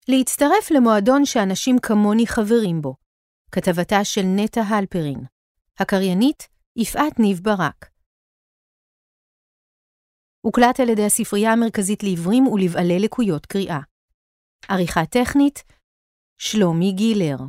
להצטרף למועדון שאנשים כמוני חברים בו. כתבתה של נטע הלפרין. הקריינית, יפעת ניב ברק. הוקלט על ידי הספרייה המרכזית לעיוורים ולבעלי לקויות קריאה. עריכה טכנית, שלומי גילר.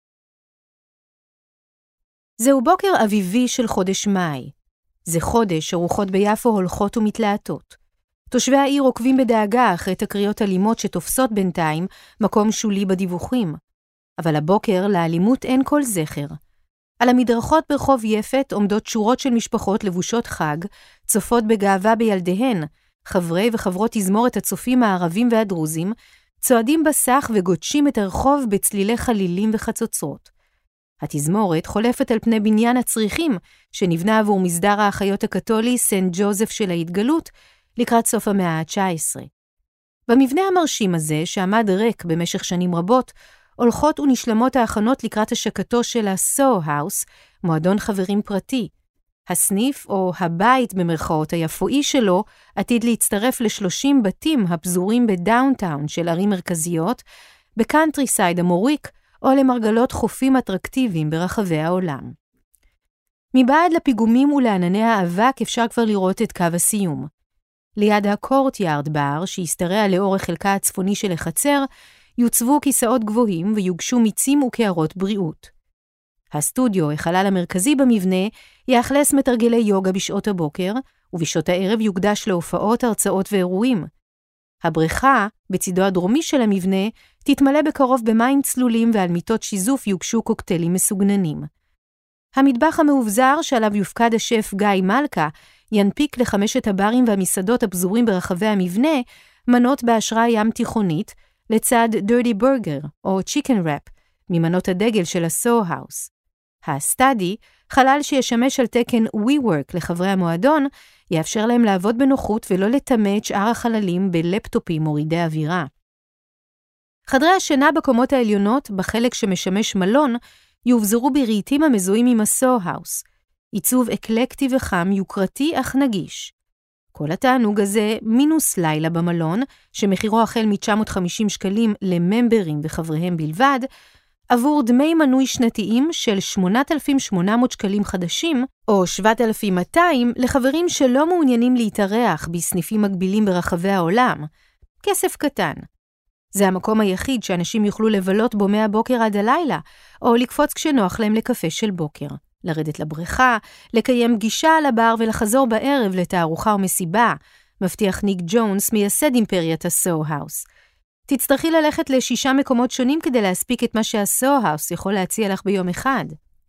זהו בוקר אביבי של חודש מאי. זה חודש הרוחות ביפו הולכות ומתלהטות. תושבי העיר עוקבים בדאגה אחרי תקריות אלימות שתופסות בינתיים מקום שולי בדיווחים. אבל הבוקר לאלימות אין כל זכר. על המדרכות ברחוב יפת עומדות שורות של משפחות לבושות חג, צופות בגאווה בילדיהן, חברי וחברות תזמורת הצופים הערבים והדרוזים, צועדים בסך וגודשים את הרחוב בצלילי חלילים וחצוצרות. התזמורת חולפת על פני בניין הצריכים, שנבנה עבור מסדר האחיות הקתולי סנט ג'וזף של ההתגלות, לקראת סוף המאה ה-19. במבנה המרשים הזה, שעמד ריק במשך שנים רבות, הולכות ונשלמות ההכנות לקראת השקתו של ה-So House, מועדון חברים פרטי. הסניף, או הבית במרכאות היפואי שלו, עתיד להצטרף ל30 בתים הפזורים בדאונטאון של ערים מרכזיות, בקאנטרי סייד המוריק, או למרגלות חופים אטרקטיביים ברחבי העולם. מבעד לפיגומים ולענני האבק אפשר כבר לראות את קו הסיום. ליד הקורט-יארד בר, שהשתרע לאורך חלקה הצפוני של החצר, יוצבו כיסאות גבוהים ויוגשו מיצים וקערות בריאות. הסטודיו, החלל המרכזי במבנה, יאכלס מתרגלי יוגה בשעות הבוקר, ובשעות הערב יוקדש להופעות, הרצאות ואירועים. הבריכה, בצידו הדרומי של המבנה, תתמלא בקרוב במים צלולים ועל מיטות שיזוף יוגשו קוקטיילים מסוגננים. המטבח המאובזר שעליו יופקד השף גיא מלכה, ינפיק לחמשת הברים והמסעדות הפזורים ברחבי המבנה, מנות בהשראה ים תיכונית, לצד Dirty Burger או Chicken Wrap, ממנות הדגל של ה-So House. הסטאדי, חלל שישמש על תקן WeWork לחברי המועדון, יאפשר להם לעבוד בנוחות ולא לטמא את שאר החללים בלפטופים מורידי אווירה. חדרי השינה בקומות העליונות, בחלק שמשמש מלון, יובזרו ברהיטים המזוהים עם ה-So House. עיצוב אקלקטי וחם, יוקרתי אך נגיש. כל התענוג הזה מינוס לילה במלון, שמחירו החל מ-950 שקלים לממברים וחבריהם בלבד, עבור דמי מנוי שנתיים של 8,800 שקלים חדשים, או 7,200 לחברים שלא מעוניינים להתארח בסניפים מקבילים ברחבי העולם. כסף קטן. זה המקום היחיד שאנשים יוכלו לבלות בו מהבוקר עד הלילה, או לקפוץ כשנוח להם לקפה של בוקר. לרדת לבריכה, לקיים גישה על הבר ולחזור בערב לתערוכה ומסיבה, מבטיח ניק ג'ונס, מייסד אימפריית ה-So House. תצטרכי ללכת ל6 מקומות שונים כדי להספיק את מה שה-So House יכול להציע לך ביום אחד.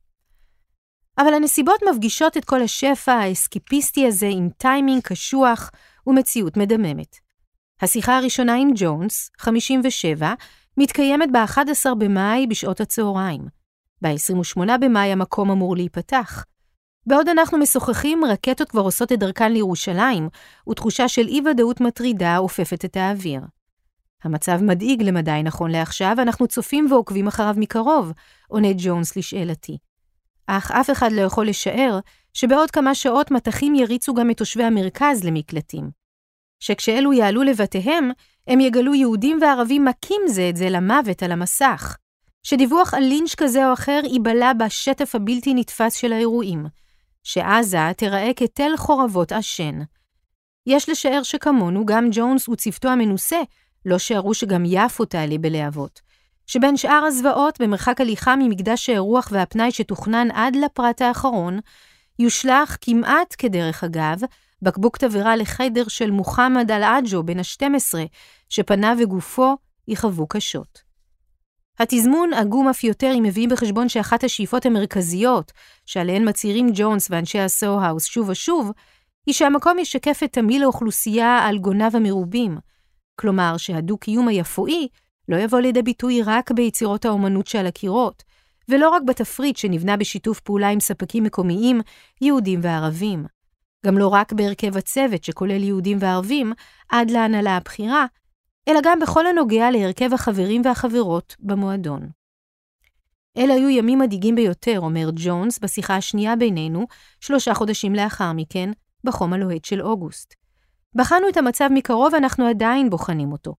אבל הנסיבות מפגישות את כל השפע האסקיפיסטי הזה עם טיימינג קשוח ומציאות מדממת. השיחה הראשונה עם ג'ונס, 57, מתקיימת ב-11 במאי בשעות הצהריים. ב-28 במאי המקום אמור להיפתח. בעוד אנחנו משוחחים, רקטות כבר עושות את דרכן לירושלים, ותחושה של אי-ודאות מטרידה אופפת את האוויר. המצב מדאיג למדי נכון לעכשיו, אנחנו צופים ועוקבים אחריו מקרוב, עונה ג'ונס לשאלתי. אך אף אחד לא יכול לשער שבעוד כמה שעות מתחים יריצו גם את תושבי המרכז למקלטים. שכשאלו יעלו לבתיהם, הם יגלו יהודים וערבים מכים זה את זה למוות על המסך. שדיווח על לינץ' כזה או אחר ייבלה בשטף הבלתי נתפס של האירועים. שעזה תראה כתל חורבות עשן. יש לשער שכמונו גם ג'ונס וצוותו המנוסה לא שערו שגם יפו תעלה בלהבות. שבין שאר הזוועות במרחק הליכה ממקדש האירוח והפנאי שתוכנן עד לפרט האחרון, יושלח כמעט כדרך אגב, בקבוק תבערה לחדר של מוחמד אל-עג'ו בן ה-12, שפניו וגופו יחוו קשות. התזמון עגום אף יותר אם מביאים בחשבון שאחת השאיפות המרכזיות, שעליהן מצהירים ג'ונס ואנשי ה-So House שוב ושוב, היא שהמקום ישקף את תמהיל האוכלוסייה על גוניו המרובים. כלומר שהדו-קיום היפואי לא יבוא לידי ביטוי רק ביצירות האומנות שעל הקירות, ולא רק בתפריט שנבנה בשיתוף פעולה עם ספקים מקומיים, יהודים וערבים. גם לא רק בהרכב הצוות שכולל יהודים וערבים, עד להנהלה הבחירה, אלא גם בכל הנוגע להרכב החברים והחברות במועדון. אלה היו ימים מדאיגים ביותר, אומר ג'ונס בשיחה השנייה בינינו, 3 חודשים לאחר מכן, בחום הלוהט של אוגוסט. בחנו את המצב מקרוב, אנחנו עדיין בוחנים אותו.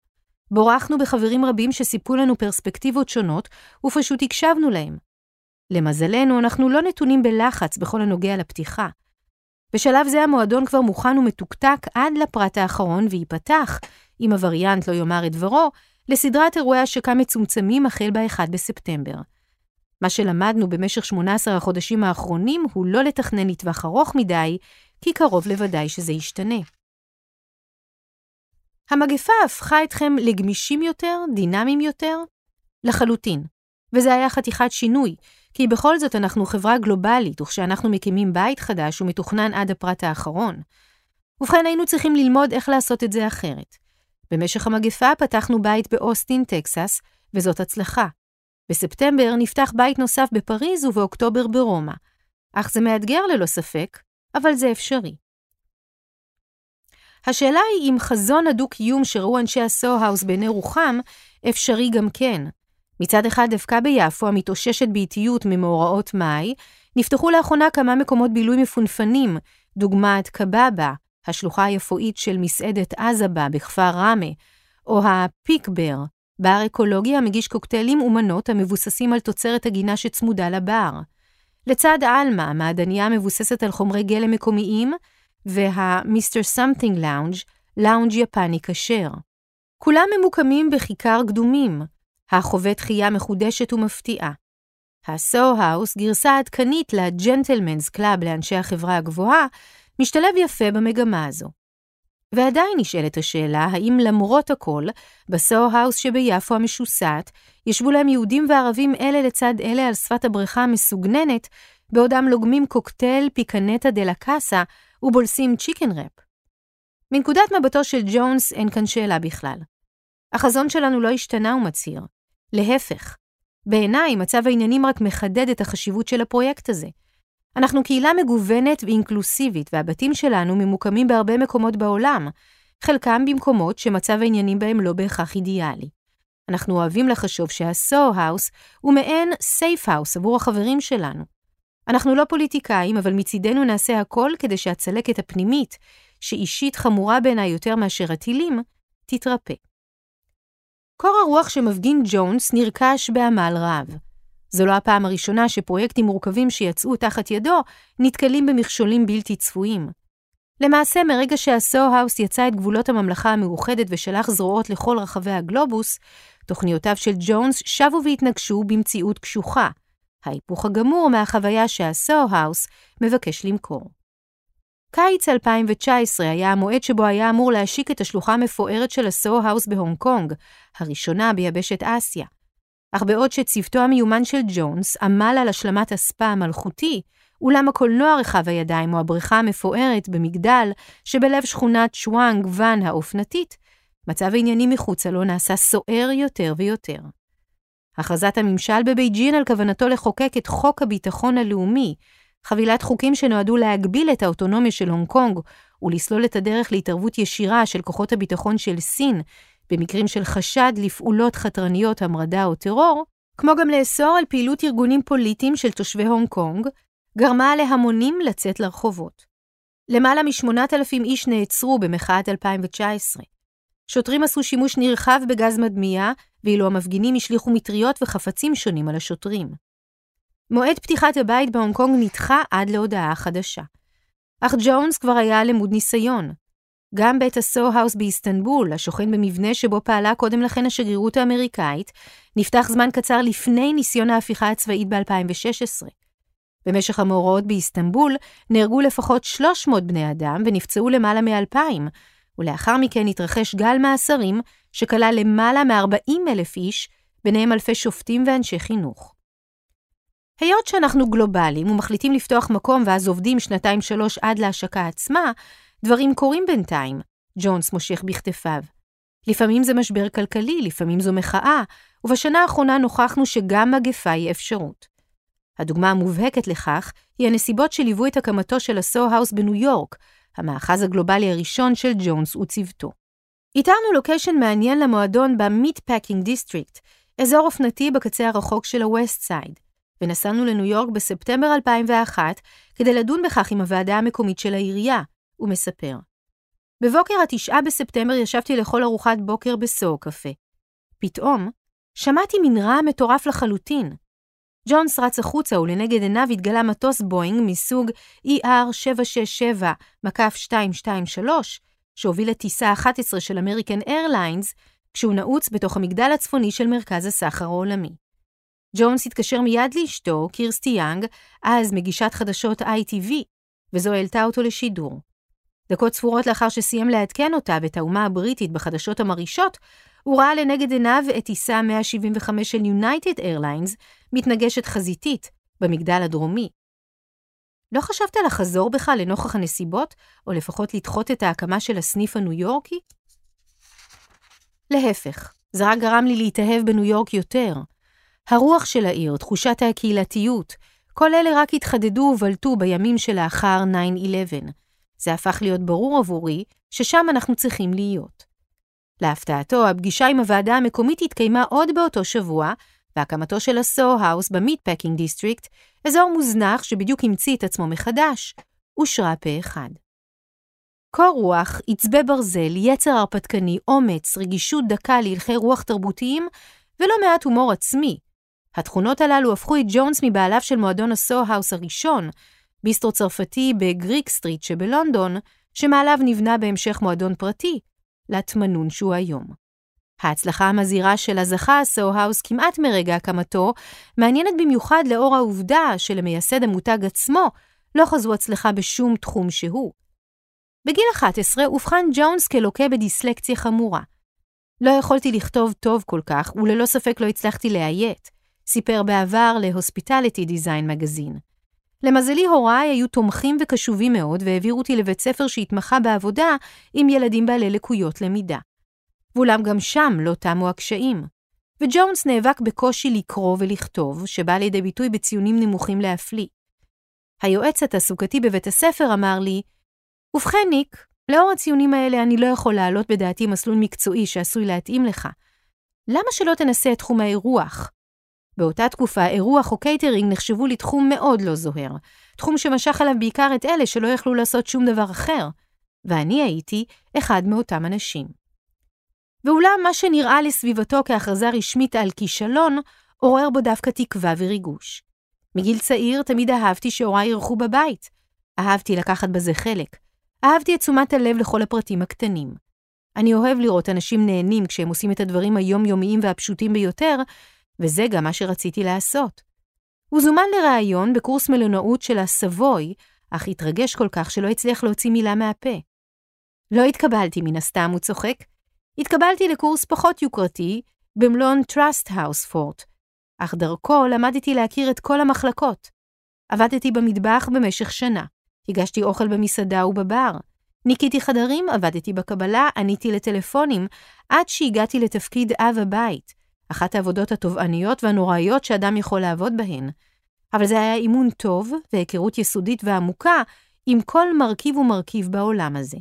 בורחנו בחברים רבים שסיפרו לנו פרספקטיבות שונות, ופשוט הקשבנו להם. למזלנו, אנחנו לא נתונים בלחץ בכל הנוגע לפתיחה. בשלב זה המועדון כבר מוכן ומתוקתק עד לפרט האחרון, ויפתח, אם הווריאנט לא יאמר את דברו, לסדרת אירועי השקה מצומצמים החל ב-1 בספטמבר. מה שלמדנו במשך 18 החודשים האחרונים הוא לא לתכנן לטווח ארוך מדי, כי קרוב לוודאי שזה ישתנה. המגפה הפכה אתכם לגמישים יותר, דינמיים יותר? לחלוטין. וזה היה חתיכת שינוי, כי בכל זאת אנחנו חברה גלובלית, וכשאנחנו מקימים בית חדש ומתוכנן עד הפרט האחרון. ובכן היינו צריכים ללמוד איך לעשות את זה אחרת. במשך המגפה פתחנו בית באוסטין, טקסס, וזאת הצלחה. בספטמבר נפתח בית נוסף בפריז ובאוקטובר ברומא. אך זה מאתגר ללא ספק, אבל זה אפשרי. השאלה היא אם חזון הדו-קיום שראו אנשי הסו-האוס בעיני רוחם, אפשרי גם כן. מצד אחד דווקא ביפו, המתאוששת באיטיות ממאורעות מאי, נפתחו לאחרונה כמה מקומות בילוי מפונפנים, דוגמת קבאבה, השלוחה היפואית של מסעדת עזבה בכפר רמה, או הפיקבר, בר אקולוגי המגיש קוקטיילים ומנות המבוססים על תוצרת הגינה שצמודה לבר. לצד אלמה, המעדניה מבוססת על חומרי גלם מקומיים, וה-Mr. Something Lounge, לאונג' יפני כשר. כולם ממוקמים בכיכר קדומים, החווה תחייה מחודשת ומפתיעה. הסו-האוס, גרסה עדכנית לג'נטלמנס קלאב לאנשי החברה הגבוהה, משתלב יפה במגמה הזו. ועדיין נשאלת השאלה, האם למרות הכל, בסו-האוס שביפו המשוסעת, ישבו להם יהודים וערבים אלה לצד אלה על שפת הבריכה המסוגננת, בעודם לוגמים קוקטייל פיקנטה דה לה קאסה ובולסים צ'יקן רפ. מנקודת מבטו של ג'ונס אין כאן שאלה בכלל. החזון שלנו לא השתנה ומצהיר. להפך. בעיניי, מצב העניינים רק מחדד את החשיבות של הפרויקט הזה. אנחנו קהילה מגוונת ואינקלוסיבית, והבתים שלנו ממוקמים בהרבה מקומות בעולם, חלקם במקומות שמצב העניינים בהם לא בהכרח אידיאלי. אנחנו אוהבים לחשוב שהסו-האוס הוא מעין סייף-האוס עבור החברים שלנו. אנחנו לא פוליטיקאים, אבל מצידנו נעשה הכל כדי שהצלקת הפנימית, שאישית חמורה בעיניי יותר מאשר הטילים, תתרפא. קור הרוח שמפגין ג'ונס נרכש בעמל רב. זו לא הפעם הראשונה שפרויקטים מורכבים שיצאו תחת ידו נתקלים במכשולים בלתי צפויים. למעשה, מרגע שהסו-האוס יצא את גבולות הממלכה המאוחדת ושלח זרועות לכל רחבי הגלובוס, תוכניותיו של ג'ונס שבו והתנגשו במציאות קשוחה, ההיפוך הגמור מהחוויה שהסו-האוס מבקש למכור. קיץ 2019 היה המועד שבו היה אמור להשיק את השלוחה המפוארת של הסו-האוס בהונג קונג, הראשונה ביבשת אסיה. אך בעוד שצוותו המיומן של ג'ונס עמל על השלמת הספא המלכותי, אולם הקולנוע רחב הידיים או הבריכה המפוארת במגדל שבלב שכונת שוואנג ואן האופנתית, מצב העניינים מחוצה לו נעשה סוער יותר ויותר. הכרזת הממשל בבייג'ין על כוונתו לחוקק את חוק הביטחון הלאומי, חבילת חוקים שנועדו להגביל את האוטונומיה של הונג קונג ולסלול את הדרך להתערבות ישירה של כוחות הביטחון של סין במקרים של חשד לפעולות חתרניות, המרדה או טרור, כמו גם לאסור על פעילות ארגונים פוליטיים של תושבי הונג קונג, גרמה להמונים לצאת לרחובות. למעלה מ8,000 איש נעצרו במחאת 2019. שוטרים עשו שימוש נרחב בגז מדמיע, ואילו המפגינים השליחו מטריות וחפצים שונים על השוטרים. מועד פתיחת הבית בהונג קונג נדחה עד להודעה חדשה. אך ג'ונס כבר היה למוד ניסיון. גם בית הסו-האוס באיסטנבול, השוכן במבנה שבו פעלה קודם לכן השגרירות האמריקאית, נפתח זמן קצר לפני ניסיון ההפיכה הצבאית ב-2016. במשך המאורעות באיסטנבול נהרגו לפחות 300 בני אדם ונפצעו למעלה מ2,000, ולאחר מכן התרחש גל מאסרים שכלל למעלה מ40,000 איש, ביניהם אלפי שופטים ואנשי חינוך. היות שאנחנו גלובליים ומחליטים לפתוח מקום ואז עובדים 2-3 עד להשקה עצמה, דברים קורים בינתיים, ג'ונס מושך בכתפיו. לפעמים זה משבר כלכלי, לפעמים זו מחאה, ובשנה האחרונה נוכחנו שגם מגפה היא אפשרות. הדוגמה המובהקת לכך היא הנסיבות שליוו את הקמתו של הסו-האוס בניו יורק, המאחז הגלובלי הראשון של ג'ונס וצוותו. איתרנו לוקיישן מעניין למועדון במיטפאקינג דיסטריקט, אזור אופנתי בקצה הרחוק של הווסט סייד, ונסענו לניו יורק בספטמבר 2001 כדי לדון בכך עם הוועדה המקומית של העירייה, הוא מספר. בבוקר 9 בספטמבר ישבתי לכל ארוחת בוקר בסו קפה. פתאום, שמעתי מין רעם מטורף לחלוטין. ג'ונס רץ החוצה ולנגד עיניו התגלה מטוס בואינג מסוג ER767-223, שהוביל לטיסה 11 של אמריקן איירליינס, כשהוא נעוץ בתוך המגדל הצפוני של מרכז הסחר העולמי. ג'ונס התקשר מיד לאשתו, קירסטי יאנג, אז מגישת חדשות ITV, וזו העלתה אותו לשידור. דקות ספורות לאחר שסיים לעדכן אותה ואת האומה הבריטית בחדשות המרישות, הוא ראה לנגד עיניו את טיסה 175 של יונייטד איירליינס, מתנגשת חזיתית במגדל הדרומי. לא חשבת לחזור בך לנוכח הנסיבות, או לפחות לדחות את ההקמה של הסניף הניו יורקי? להפך, זה רק גרם לי להתאהב בניו יורק יותר. הרוח של העיר, תחושת הקהילתיות, כל אלה רק התחדדו ובלטו בימים שלאחר 9/11. זה הפך להיות ברור עבורי ששם אנחנו צריכים להיות. להפתעתו, הפגישה עם הוועדה המקומית התקיימה עוד באותו שבוע, והקמתו של הסו-האוס במיטפקינג דיסטריקט, אזור מוזנח שבדיוק המציא את עצמו מחדש, אושרה פה אחד. קור רוח, עצבי ברזל, יצר הרפתקני, אומץ, רגישות דקה להלכי רוח תרבותיים, ולא מעט הומור עצמי. התכונות הללו הפכו את ג'ונס מבעליו של מועדון הסו-האוס הראשון, ביסטרו צרפתי בגריק סטריט שבלונדון, שמעליו נבנה בהמשך מועדון פרטי, לתמנון שהוא היום. ההצלחה המזהירה שלה זכה הסו-האוס כמעט מרגע הקמתו, מעניינת במיוחד לאור העובדה שלמייסד המותג עצמו לא חזו הצלחה בשום תחום שהוא. בגיל 11 אובחן ג'ונס כלוקה בדיסלקציה חמורה. לא יכולתי לכתוב טוב כל כך, וללא ספק לא הצלחתי להיית, סיפר בעבר להוספיטליטי דיזיין מגזין. למזלי הוריי היו תומכים וקשובים מאוד, והעבירו אותי לבית ספר שהתמחה בעבודה עם ילדים בעלי לקויות למידה. ואולם גם שם לא תמו הקשיים. וג'ונס נאבק בקושי לקרוא ולכתוב, שבא לידי ביטוי בציונים נמוכים להפליא. היועץ התעסוקתי בבית הספר אמר לי, ובכן ניק, לאור הציונים האלה אני לא יכול לעלות בדעתי מסלול מקצועי שעשוי להתאים לך. למה שלא תנסה את תחום האירוח? באותה תקופה, אירוח או קייטרינג נחשבו לתחום מאוד לא זוהר, תחום שמשך עליו בעיקר את אלה שלא יכלו לעשות שום דבר אחר, ואני הייתי אחד מאותם אנשים. ואולם מה שנראה לסביבתו כהכרזה רשמית על כישלון, עורר בו דווקא תקווה וריגוש. מגיל צעיר תמיד אהבתי שהוריי ירחו בבית. אהבתי לקחת בזה חלק. אהבתי את תשומת הלב לכל הפרטים הקטנים. אני אוהב לראות אנשים נהנים כשהם עושים את הדברים היומיומיים והפשוטים ביותר, וזה גם מה שרציתי לעשות. הוא זומן לראיון בקורס מלונאות של הסבוי, אך התרגש כל כך שלא הצליח להוציא מילה מהפה. לא התקבלתי מן הסתם, הוא צוחק. התקבלתי לקורס פחות יוקרתי במלון טראסט האוס פורט, אך דרכו למדתי להכיר את כל המחלקות. עבדתי במטבח במשך שנה, הגשתי אוכל במסעדה ובבר, ניקיתי חדרים, עבדתי בקבלה, עניתי לטלפונים, עד שהגעתי לתפקיד אב הבית, אחת העבודות התובעניות והנוראיות שאדם יכול לעבוד בהן. אבל זה היה אימון טוב והיכרות יסודית ועמוקה עם כל מרכיב ומרכיב בעולם הזה.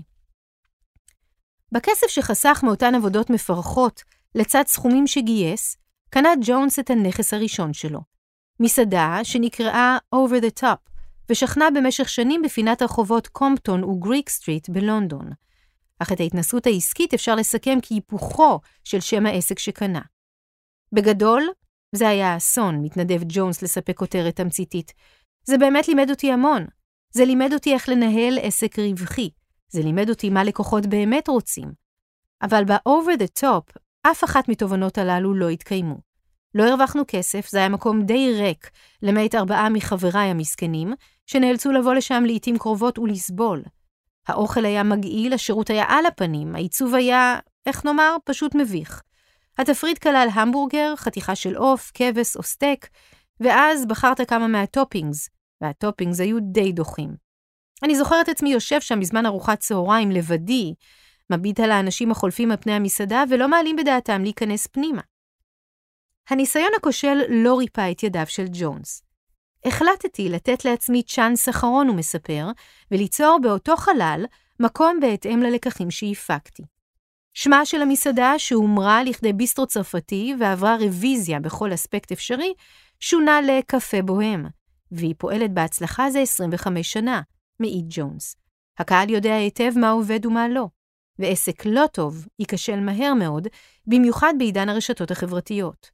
בכסף שחסך מאותן עבודות מפרכות, לצד סכומים שגייס, קנה ג'ונס את הנכס הראשון שלו. מסעדה שנקראה Over the Top, ושכנה במשך שנים בפינת הרחובות קומפטון וגריק סטריט בלונדון. אך את ההתנסות העסקית אפשר לסכם כהיפוכו של שם העסק שקנה. בגדול, זה היה אסון, מתנדב ג'ונס לספק כותרת תמציתית. זה באמת לימד אותי המון. זה לימד אותי איך לנהל עסק רווחי. זה לימד אותי מה לקוחות באמת רוצים. אבל ב-over the top, אף אחת מתובנות הללו לא התקיימו. לא הרווחנו כסף, זה היה מקום די ריק, למעט 4 מחבריי המסכנים, שנאלצו לבוא לשם לעתים קרובות ולסבול. האוכל היה מגעיל, השירות היה על הפנים, העיצוב היה, איך נאמר, פשוט מביך. התפריט כלל המבורגר, חתיכה של עוף, כבש או סטייק, ואז בחרת כמה מהטופינגס, והטופינגס היו די דוחים. אני זוכרת עצמי יושב שם בזמן ארוחת צהריים לבדי, מביט על האנשים החולפים על פני המסעדה ולא מעלים בדעתם להיכנס פנימה. הניסיון הכושל לא ריפא את ידיו של ג'ונס. החלטתי לתת לעצמי צ'אנס אחרון, הוא מספר, וליצור באותו חלל מקום בהתאם ללקחים שהפקתי. שמה של המסעדה שהומרה לכדי ביסטרו צרפתי ועברה רוויזיה בכל אספקט אפשרי, שונה לקפה בוהם, והיא פועלת בהצלחה זה 25 שנה, מעיד ג'ונס. הקהל יודע היטב מה עובד ומה לא. ועסק לא טוב ייכשל מהר מאוד, במיוחד בעידן הרשתות החברתיות.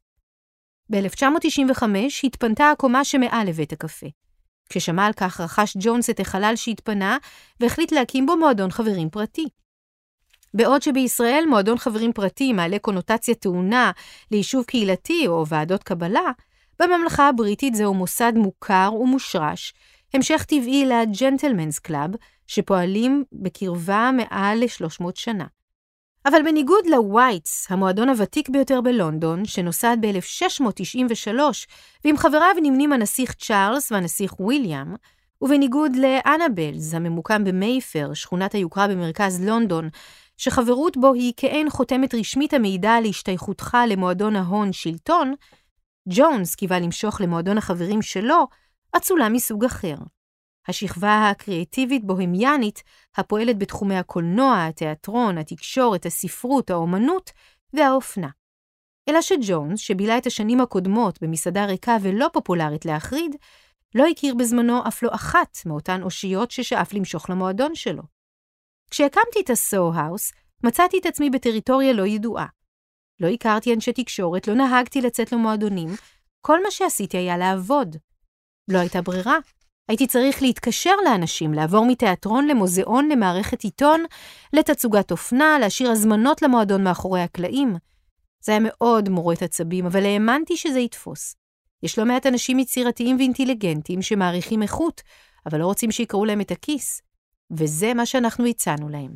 ב-1995 התפנתה הקומה שמעל לבית הקפה. כששמע על כך רכש ג'ונס את החלל שהתפנה והחליט להקים בו מועדון חברים פרטי. בעוד שבישראל מועדון חברים פרטי מעלה קונוטציה טעונה ליישוב קהילתי או ועדות קבלה, בממלכה הבריטית זהו מוסד מוכר ומושרש, המשך טבעי לג'נטלמנס קלאב, שפועלים בקרבה מעל ל-300 שנה. אבל בניגוד לווייטס, המועדון הוותיק ביותר בלונדון, שנוסד ב-1693, ועם חבריו נמנים הנסיך צ'ארלס והנסיך וויליאם, ובניגוד לאנבלס, הממוקם במייפר, שכונת היוקרה במרכז לונדון, שחברות בו היא כאין חותמת רשמית המעידה על השתייכותך למועדון ההון שלטון, ג'ונס קיווה למשוך למועדון החברים שלו, אצולה מסוג אחר. השכבה הקריאטיבית בוהמיאנית, הפועלת בתחומי הקולנוע, התיאטרון, התקשורת, הספרות, האומנות והאופנה. אלא שג'ונס, שבילה את השנים הקודמות במסעדה ריקה ולא פופולרית להחריד, לא הכיר בזמנו אף לא אחת מאותן אושיות ששאף למשוך למועדון שלו. כשהקמתי את הסו-האוס, מצאתי את עצמי בטריטוריה לא ידועה. לא הכרתי אנשי תקשורת, לא נהגתי לצאת למועדונים, כל מה שעשיתי היה לעבוד. לא הייתה ברירה. הייתי צריך להתקשר לאנשים, לעבור מתיאטרון למוזיאון, למערכת עיתון, לתצוגת אופנה, להשאיר הזמנות למועדון מאחורי הקלעים. זה היה מאוד מורט עצבים, אבל האמנתי שזה יתפוס. יש לא מעט אנשים יצירתיים ואינטליגנטים שמעריכים איכות, אבל לא רוצים שיקראו להם את הכיס. וזה מה שאנחנו הצענו להם.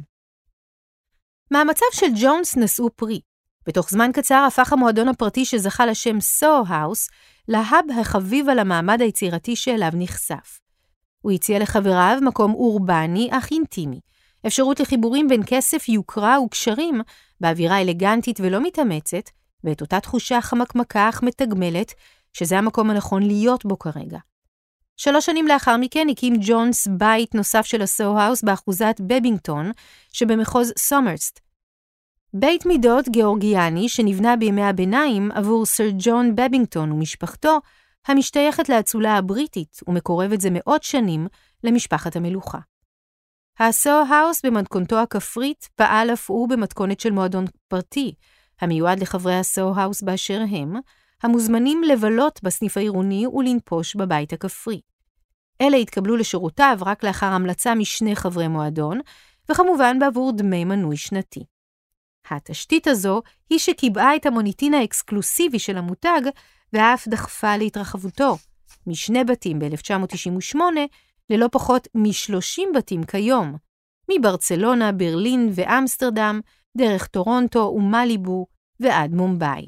מהמצב של ג'ונס נשאו פרי. בתוך זמן קצר הפך המועדון הפרטי שזכה לשם סו-האוס, להאב החביב על המעמד היצירתי שאליו נחשף. הוא הציע לחבריו מקום אורבני אך אינטימי, אפשרות לחיבורים בין כסף, יוקרה וקשרים, באווירה אלגנטית ולא מתאמצת, ואת אותה תחושה חמקמקה אך מתגמלת, שזה המקום הנכון להיות בו כרגע. 3 שנים לאחר מכן הקים ג'ונס בית נוסף של הסו-האוס באחוזת בבינגטון, שבמחוז סומרסט. בית מידות גאורגיאני שנבנה בימי הביניים עבור סר ג'ון בבינגטון ומשפחתו, המשתייכת לאצולה הבריטית ומקורבת זה מאות שנים למשפחת המלוכה. הסו-האוס במתכונתו הכפרית פעל אף הוא במתכונת של מועדון פרטי, המיועד לחברי הסו-האוס באשר הם, המוזמנים לבלות בסניף העירוני ולנפוש בבית הכפרי. אלה התקבלו לשורותיו רק לאחר המלצה משני חברי מועדון, וכמובן בעבור דמי מנוי שנתי. התשתית הזו היא שקיבעה את המוניטין האקסקלוסיבי של המותג, ואף דחפה להתרחבותו, מ2 בתים ב-1998 ללא פחות מ30 בתים כיום, מברצלונה, ברלין ואמסטרדם, דרך טורונטו ומליבו ועד מומבאי.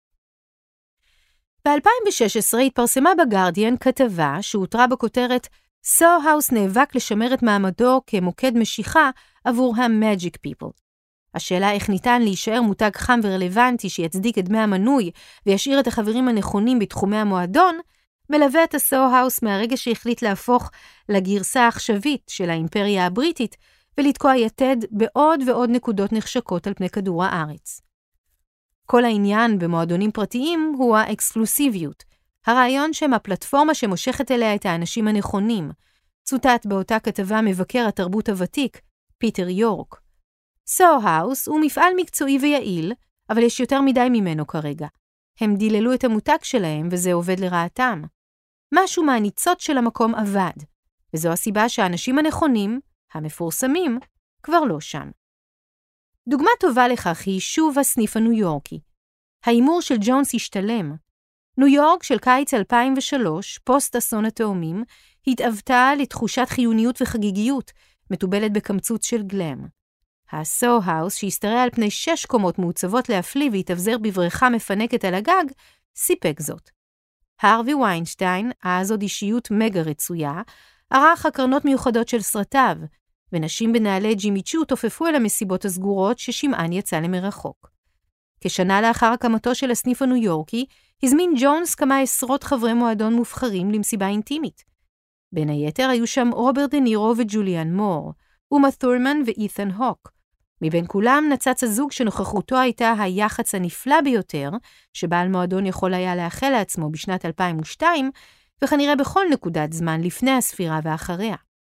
ב-2016 התפרסמה בגרדיאן כתבה שהותרה בכותרת סו-האוס נאבק לשמר את מעמדו כמוקד משיכה עבור ה-Magic People. השאלה איך ניתן להישאר מותג חם ורלוונטי שיצדיק את דמי המנוי וישאיר את החברים הנכונים בתחומי המועדון, מלווה את הסו-האוס מהרגע שהחליט להפוך לגרסה העכשווית של האימפריה הבריטית ולתקוע יתד בעוד ועוד נקודות נחשקות על פני כדור הארץ. כל העניין במועדונים פרטיים הוא האקסקלוסיביות, הרעיון שהם הפלטפורמה שמושכת אליה את האנשים הנכונים, צוטט באותה כתבה מבקר התרבות הוותיק, פיטר יורק. סו-האוס הוא מפעל מקצועי ויעיל, אבל יש יותר מדי ממנו כרגע. הם דיללו את המותג שלהם וזה עובד לרעתם. משהו מהניצות של המקום עבד, וזו הסיבה שהאנשים הנכונים, המפורסמים, כבר לא שם. דוגמה טובה לכך היא שוב הסניף הניו יורקי. האימור של ג'ונס השתלם. ניו יורק של קיץ 2003, פוסט אסון התאומים, התאבתה לתחושת חיוניות וחגיגיות, מתובלת בקמצוץ של גלם. הסו-האוס, שהשתרע על פני 6 קומות מעוצבות להפליא והתאבזר בבריכה מפנקת על הגג, סיפק זאת. הרווי ויינשטיין, אז עוד אישיות מגה רצויה, ערך הקרנות מיוחדות של סרטיו, ונשים בנעלי ג'ימי צ'ו תופפו אל המסיבות הסגורות ששמען יצא למרחוק. כשנה לאחר הקמתו של הסניף הניו יורקי, הזמין ג'ונס כמה עשרות חברי מועדון מובחרים למסיבה אינטימית. בין היתר היו שם רוברט דה נירו וג'וליאן מור, אומה תורמן ואית'ן הוק. מבין כולם נצץ הזוג שנוכחותו הייתה היח"צ הנפלא ביותר, שבעל מועדון יכול היה לאחל לעצמו בשנת 2002, וכנראה בכל נקודת זמן לפני הספירה ואחריה.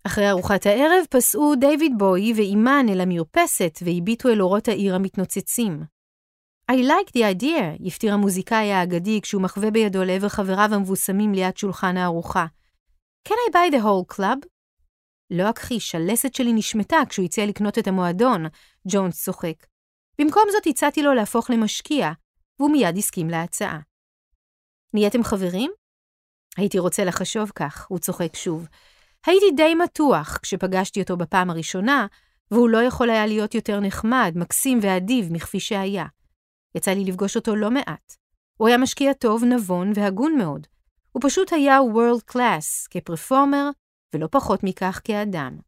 אחרי ארוחת הערב פסעו דיוויד בואי ואימן אל המרפסת והביטו אל אורות העיר המתנוצצים. I like the idea, יפתיר המוזיקאי האגדי כשהוא מחווה בידו לעבר חבריו המבוסמים ליד שולחן הארוחה. Can I buy the whole club? לא אכחיש, הלסת שלי נשמטה כשהוא הציע לקנות את המועדון, ג'ונס צוחק. במקום זאת הצעתי לו להפוך למשקיע, והוא מיד הסכים להצעה. נהייתם חברים? הייתי רוצה לחשוב כך, הוא צוחק שוב. הייתי די מתוח כשפגשתי אותו בפעם הראשונה, והוא לא יכול היה להיות יותר נחמד, מקסים ואדיב מכפי שהיה. יצא לי לפגוש אותו לא מעט. הוא היה משקיע טוב, נבון והגון מאוד. הוא פשוט היה world class, כפרפורמר, ולא פחות מכך כאדם.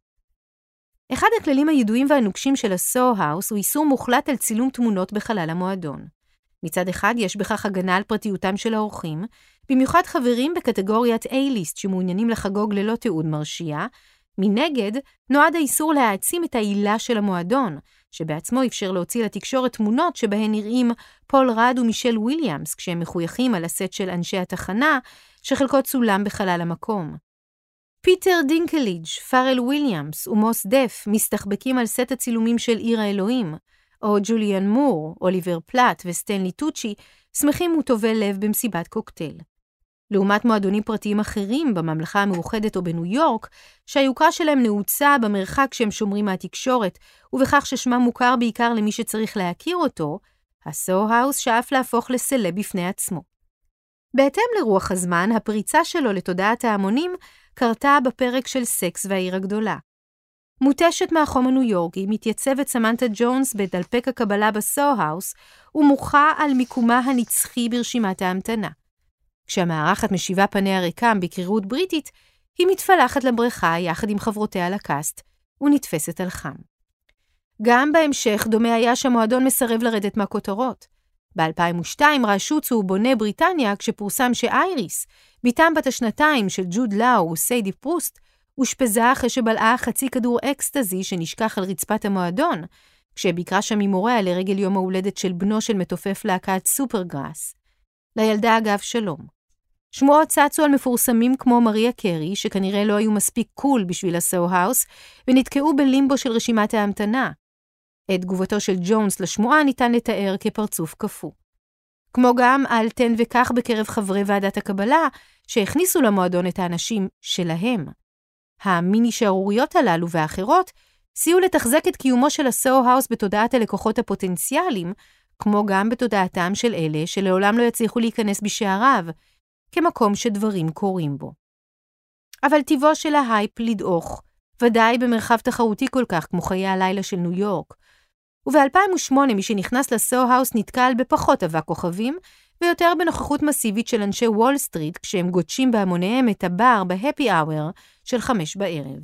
אחד הכללים הידועים והנוקשים של הסו האוס הוא איסור מוחלט על צילום תמונות בחלל המועדון. מצד אחד יש בכך הגנה על פרטיותם של האורחים, במיוחד חברים בקטגוריית A-ליסט שמעוניינים לחגוג ללא תיעוד מרשיע. מנגד, נועד האיסור להעצים את העילה של המועדון, שבעצמו אפשר להוציא לתקשורת תמונות שבהן נראים פול רד ומישל וויליאמס כשהם מחויכים על הסט של אנשי התחנה, שחלקו צולם בחלל המקום. פיטר דינקליג', פארל וויליאמס ומוס דף מסתחבקים על סט הצילומים של עיר האלוהים, או ג'וליאן מור, אוליבר פלט וסטנלי טוצ'י שמחים וטובי לב במסיבת קוקטייל. לעומת מועדונים פרטיים אחרים בממלכה המאוחדת או בניו יורק, שהיוקרה שלהם נעוצה במרחק שהם שומרים מהתקשורת, ובכך ששמם מוכר בעיקר למי שצריך להכיר אותו, הסו האוס שאף להפוך לסלב בפני עצמו. בהתאם לרוח הזמן, הפריצה שלו לתודעת ההמונים קרתה בפרק של סקס והעיר הגדולה. מוטשת מהחום הניו יורקי, מתייצבת סמנטה ג'ונס בדלפק הקבלה בסו-האוס, ומוחה על מיקומה הנצחי ברשימת ההמתנה. כשהמארחת משיבה פניה ריקם בקרירות בריטית, היא מתפלחת לבריכה יחד עם חברותיה לקאסט, ונתפסת על חם. גם בהמשך דומה היה שהמועדון מסרב לרדת מהכותרות. ב-2002 רעשוץ ובונה בריטניה כשפורסם שאייריס, ביתם בת השנתיים של ג'וד לאו וסיידי פרוסט, הושפזה אחרי שבלעה חצי כדור אקסטזי שנשכח על רצפת המועדון, כשביקרה שם ממוריה לרגל יום ההולדת של בנו של מתופף להקת סופרגראס. לילדה אגב שלום. שמועות צצו על מפורסמים כמו מריה קרי, שכנראה לא היו מספיק קול בשביל הסו-האוס, ונתקעו בלימבו של רשימת ההמתנה. את תגובתו של ג'ונס לשמועה ניתן לתאר כפרצוף קפוא. כמו גם על תן וכך בקרב חברי ועדת הקבלה, שהכניסו למועדון את האנשים שלהם. המיני שערוריות הללו ואחרות סייעו לתחזק את קיומו של הסו-האוס בתודעת הלקוחות הפוטנציאליים, כמו גם בתודעתם של אלה שלעולם לא יצליחו להיכנס בשעריו, כמקום שדברים קורים בו. אבל טבעו של ההייפ לדעוך, ודאי במרחב תחרותי כל כך כמו חיי הלילה של ניו יורק. וב-2008 מי שנכנס לסו-האוס נתקל בפחות אבק כוכבים, ויותר בנוכחות מסיבית של אנשי וול סטריט, כשהם גודשים בהמוניהם את הבר בהפי אאוור של 5 בערב.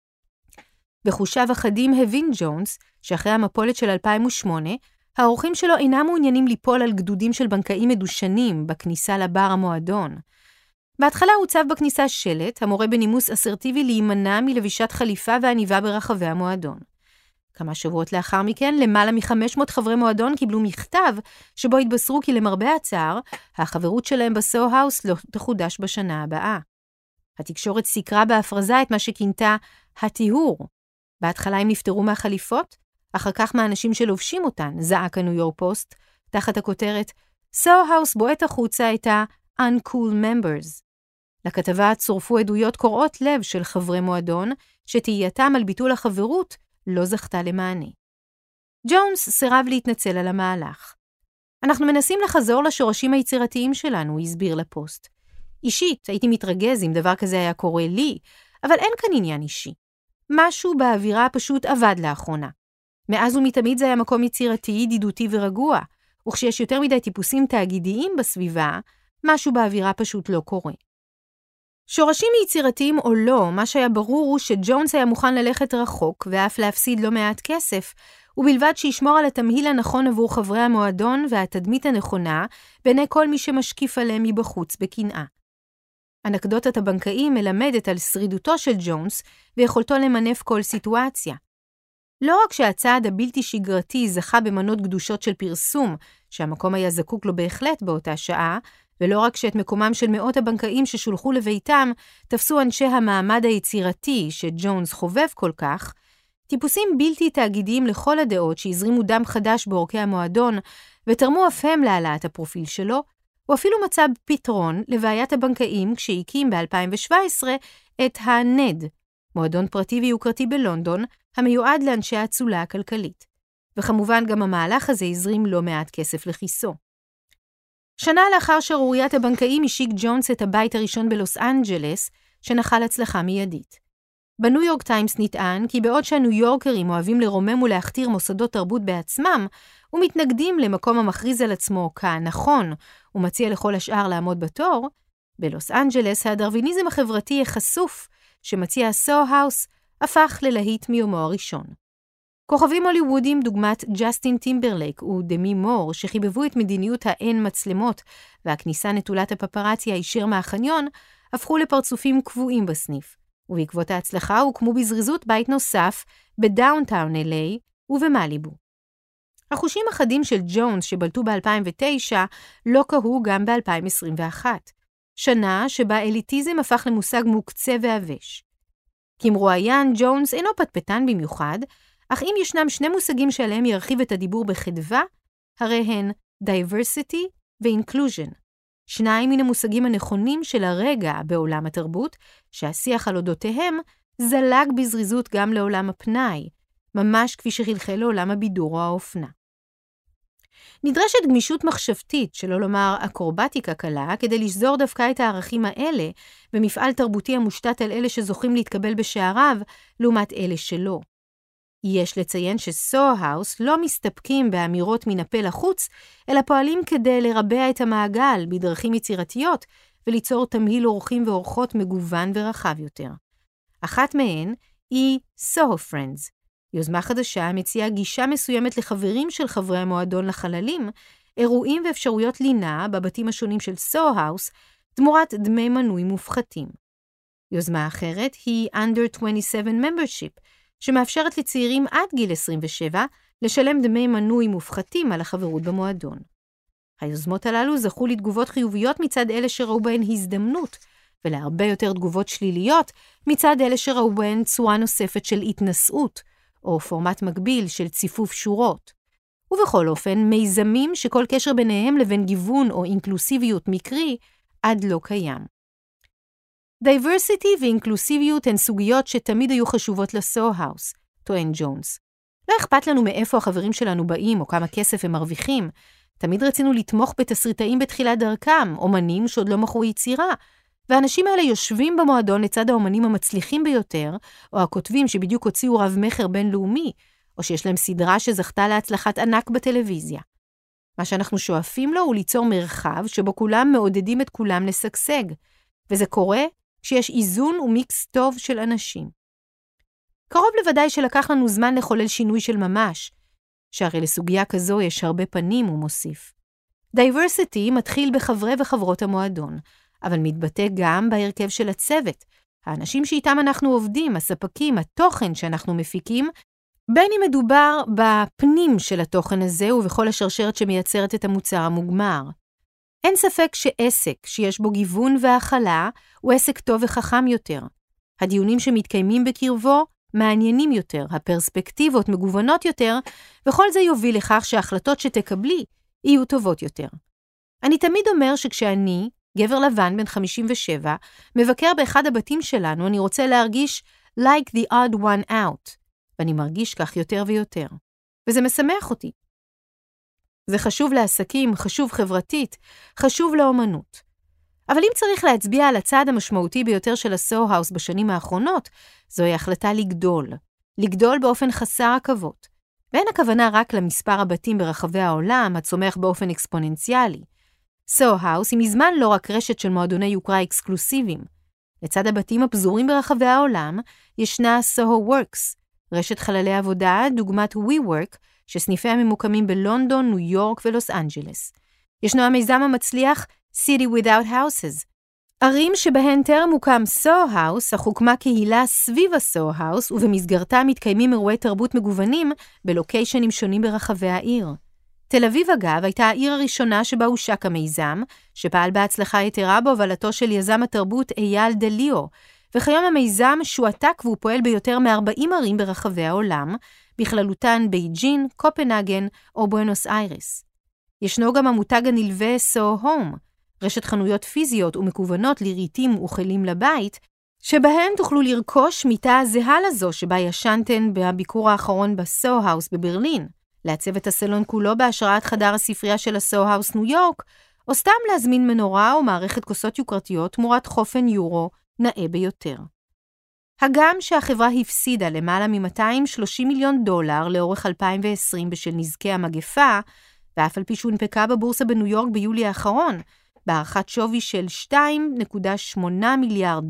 בחושיו אחדים הבין ג'ונס, שאחרי המפולת של 2008, האורחים שלו אינם מעוניינים ליפול על גדודים של בנקאים מדושנים בכניסה לבר המועדון. בהתחלה הוצב בכניסה שלט, המורה בנימוס אסרטיבי להימנע מלבישת חליפה ועניבה ברחבי המועדון. כמה שבועות לאחר מכן, למעלה מ-500 חברי מועדון קיבלו מכתב, שבו התבשרו כי למרבה הצער, החברות שלהם בסו-האוס לא תחודש בשנה הבאה. התקשורת סיקרה בהפרזה את מה שכינתה הטיהור. בהתחלה הם נפטרו מהחליפות, אחר כך מהאנשים שלובשים אותן, זעק הניו יורק פוסט, תחת הכותרת, סו-האוס בועט החוצה את ה-uncool members. לכתבה צורפו עדויות קוראות לב של חברי מועדון, שתהייתם על ביטול החברות לא זכתה למענה. ג'ונס סירב להתנצל על המהלך. אנחנו מנסים לחזור לשורשים היצירתיים שלנו, הסביר לפוסט. אישית, הייתי מתרגז אם דבר כזה היה קורה לי, אבל אין כאן עניין אישי. משהו באווירה פשוט עבד לאחרונה. מאז ומתמיד זה היה מקום יצירתי, ידידותי ורגוע, וכשיש יותר מדי טיפוסים תאגידיים בסביבה, משהו באווירה פשוט לא קורה. שורשים יצירתיים או לא, מה שהיה ברור הוא שג'ונס היה מוכן ללכת רחוק ואף להפסיד לא מעט כסף, ובלבד שישמור על התמהיל הנכון עבור חברי המועדון והתדמית הנכונה בעיני כל מי שמשקיף עליהם מבחוץ בקנאה. אנקדוטת הבנקאים מלמדת על שרידותו של ג'ונס ויכולתו למנף כל סיטואציה. לא רק שהצעד הבלתי שגרתי זכה במנות גדושות של פרסום, שהמקום היה זקוק לו בהחלט באותה שעה, ולא רק שאת מקומם של מאות הבנקאים ששולחו לביתם תפסו אנשי המעמד היצירתי שג'ונס חובב כל כך, טיפוסים בלתי תאגידיים לכל הדעות שהזרימו דם חדש בעורקי המועדון ותרמו אף הם להעלאת הפרופיל שלו, הוא אפילו מצא פתרון לבעיית הבנקאים כשהקים ב-2017 את הנד, מועדון פרטי ויוקרתי בלונדון, המיועד לאנשי האצולה הכלכלית. וכמובן גם המהלך הזה הזרים לא מעט כסף לכיסו. שנה לאחר שערוריית הבנקאים השיק ג'ונס את הבית הראשון בלוס אנג'לס, שנחל הצלחה מיידית. בניו יורק טיימס נטען כי בעוד שהניו יורקרים אוהבים לרומם ולהכתיר מוסדות תרבות בעצמם, ומתנגדים למקום המכריז על עצמו כנכון ומציע לכל השאר לעמוד בתור, בלוס אנג'לס הדרוויניזם החברתי החשוף שמציע סו-האוס הפך ללהיט מיומו הראשון. כוכבים הוליוודים דוגמת ג'סטין טימברלייק ודמי מור שחיבבו את מדיניות האין מצלמות והכניסה נטולת הפפרצי הישר מהחניון, הפכו לפרצופים קבועים בסניף, ובעקבות ההצלחה הוקמו בזריזות בית נוסף בדאונטאון LA ובמליבו. החושים אחדים של ג'ונס שבלטו ב-2009 לא קהו גם ב-2021, שנה שבה אליטיזם הפך למושג מוקצה ועבש. כמרואיין, ג'ונס אינו פטפטן במיוחד, אך אם ישנם שני מושגים שעליהם ירחיב את הדיבור בחדווה, הרי הן diversity ו-inclusion. שניים מן המושגים הנכונים של הרגע בעולם התרבות, שהשיח על אודותיהם זלג בזריזות גם לעולם הפנאי, ממש כפי שחלחל לעולם הבידור או האופנה. נדרשת גמישות מחשבתית, שלא לומר אקרובטיקה קלה, כדי לשזור דווקא את הערכים האלה במפעל תרבותי המושתת על אלה שזוכים להתקבל בשעריו, לעומת אלה שלא. יש לציין שסו-האוס לא מסתפקים באמירות מן הפה לחוץ, אלא פועלים כדי לרבע את המעגל בדרכים יצירתיות וליצור תמהיל אורחים ואורחות מגוון ורחב יותר. אחת מהן היא סוהו פרנדס, יוזמה חדשה המציעה גישה מסוימת לחברים של חברי המועדון לחללים, אירועים ואפשרויות לינה בבתים השונים של סו-האוס, תמורת דמי מנוי מופחתים. יוזמה אחרת היא Under 27 Membership, שמאפשרת לצעירים עד גיל 27 לשלם דמי מנוי מופחתים על החברות במועדון. היוזמות הללו זכו לתגובות חיוביות מצד אלה שראו בהן הזדמנות, ולהרבה יותר תגובות שליליות מצד אלה שראו בהן צורה נוספת של התנסות, או פורמט מקביל של ציפוף שורות. ובכל אופן, מיזמים שכל קשר ביניהם לבין גיוון או אינקלוסיביות מקרי עד לא קיים. דייברסיטי ואינקלוסיביות הן סוגיות שתמיד היו חשובות לסו-האוס, טוען ג'ונס. לא אכפת לנו מאיפה החברים שלנו באים או כמה כסף הם מרוויחים. תמיד רצינו לתמוך בתסריטאים בתחילת דרכם, אומנים שעוד לא מכרו יצירה, והאנשים האלה יושבים במועדון לצד האומנים המצליחים ביותר, או הכותבים שבדיוק הוציאו רב מחר בינלאומי, או שיש להם סדרה שזכתה להצלחת ענק בטלוויזיה. מה שאנחנו שואפים לו הוא ליצור מרחב שבו כולם מעודדים את כולם לשגשג, וזה קורה כשיש איזון ומיקס טוב של אנשים. קרוב לוודאי שלקח לנו זמן לחולל שינוי של ממש, שהרי לסוגיה כזו יש הרבה פנים, הוא מוסיף. דייברסיטי מתחיל בחברי וחברות המועדון, אבל מתבטא גם בהרכב של הצוות, האנשים שאיתם אנחנו עובדים, הספקים, התוכן שאנחנו מפיקים, בין אם מדובר בפנים של התוכן הזה ובכל השרשרת שמייצרת את המוצר המוגמר. אין ספק שעסק שיש בו גיוון והאכלה הוא עסק טוב וחכם יותר. הדיונים שמתקיימים בקרבו מעניינים יותר, הפרספקטיבות מגוונות יותר, וכל זה יוביל לכך שההחלטות שתקבלי יהיו טובות יותר. אני תמיד אומר שכשאני, גבר לבן בן 57, מבקר באחד הבתים שלנו, אני רוצה להרגיש like the odd one out, ואני מרגיש כך יותר ויותר. וזה משמח אותי. זה חשוב לעסקים, חשוב חברתית, חשוב לאומנות. אבל אם צריך להצביע על הצעד המשמעותי ביותר של הסו-האוס בשנים האחרונות, זוהי החלטה לגדול. לגדול באופן חסר עכבות. ואין הכוונה רק למספר הבתים ברחבי העולם, הצומח באופן אקספוננציאלי. סו-האוס היא מזמן לא רק רשת של מועדוני יוקרה אקסקלוסיביים. לצד הבתים הפזורים ברחבי העולם, ישנה סוהו וורקס, רשת חללי עבודה דוגמת WeWork, שסניפיה ממוקמים בלונדון, ניו יורק ולוס אנג'לס. ישנו המיזם המצליח City Without Houses, ערים שבהן טרם הוקם סו-האוס, אך הוקמה קהילה סביב הסו-האוס, ובמסגרתה מתקיימים אירועי תרבות מגוונים בלוקיישנים שונים ברחבי העיר. תל אביב, אגב, הייתה העיר הראשונה שבה הושק המיזם, שפעל בהצלחה יתרה בהובלתו של יזם התרבות אייל דליו, וכיום המיזם שועתק והוא פועל ביותר מ-40 ערים ברחבי העולם, בכללותן בייג'ין, קופנהגן או בואנוס איירס. ישנו גם המותג הנלווה סו הום, רשת חנויות פיזיות ומקוונות לרהיטים וכלים לבית, שבהן תוכלו לרכוש מיטה זהה לזו שבה ישנתן בביקור האחרון בסו-האוס בברלין, לעצב את הסלון כולו בהשראת חדר הספרייה של הסו-האוס ניו יורק, או סתם להזמין מנורה או מערכת כוסות יוקרתיות תמורת חופן יורו נאה ביותר. הגם שהחברה הפסידה למעלה מ-$230 מיליון לאורך 2020 בשל נזקי המגפה, ואף על פי שהונפקה בבורסה בניו יורק ביולי האחרון, בהערכת שווי של $2.8 מיליארד,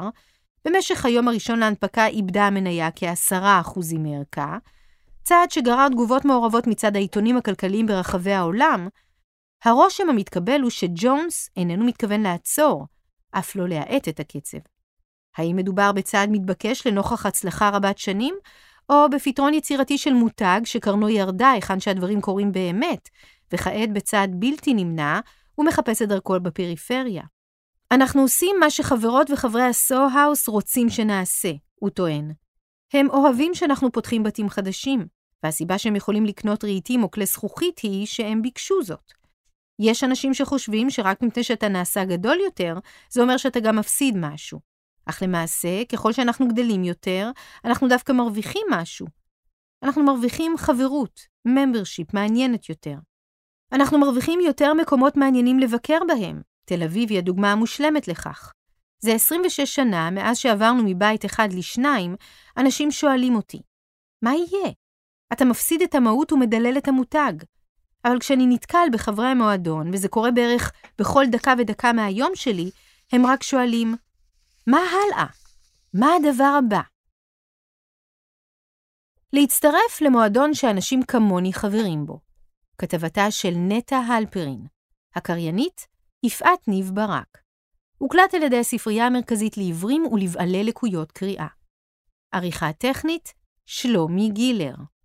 במשך היום הראשון להנפקה איבדה המניה כ10% מערכה, צעד שגרר תגובות מעורבות מצד העיתונים הכלכליים ברחבי העולם, הרושם המתקבל הוא שג'ונס איננו מתכוון לעצור, אף לא להאט את הקצב. האם מדובר בצעד מתבקש לנוכח הצלחה רבת שנים, או בפתרון יצירתי של מותג שקרנו ירדה היכן שהדברים קורים באמת, וכעת בצעד בלתי נמנע ומחפש את דרכו בפריפריה? אנחנו עושים מה שחברות וחברי הסו-האוס רוצים שנעשה, הוא טוען. הם אוהבים שאנחנו פותחים בתים חדשים, והסיבה שהם יכולים לקנות רהיטים או כלי זכוכית היא שהם ביקשו זאת. יש אנשים שחושבים שרק מפני שאתה נעשה גדול יותר, זה אומר שאתה גם מפסיד משהו. אך למעשה, ככל שאנחנו גדלים יותר, אנחנו דווקא מרוויחים משהו. אנחנו מרוויחים חברות, membership מעניינת יותר. אנחנו מרוויחים יותר מקומות מעניינים לבקר בהם. תל אביב היא הדוגמה המושלמת לכך. זה 26 שנה מאז שעברנו מבית אחד לשניים, אנשים שואלים אותי, מה יהיה? אתה מפסיד את המהות ומדלל את המותג. אבל כשאני נתקל בחברי המועדון, וזה קורה בערך בכל דקה ודקה מהיום שלי, הם רק שואלים, מה הלאה? מה הדבר הבא? להצטרף למועדון שאנשים כמוני חברים בו. כתבתה של נטע הלפרין. הקריינית, יפעת ניב ברק. הוקלט על ידי הספרייה המרכזית לעיוורים ולבעלי לקויות קריאה. עריכה טכנית, שלומי גילר.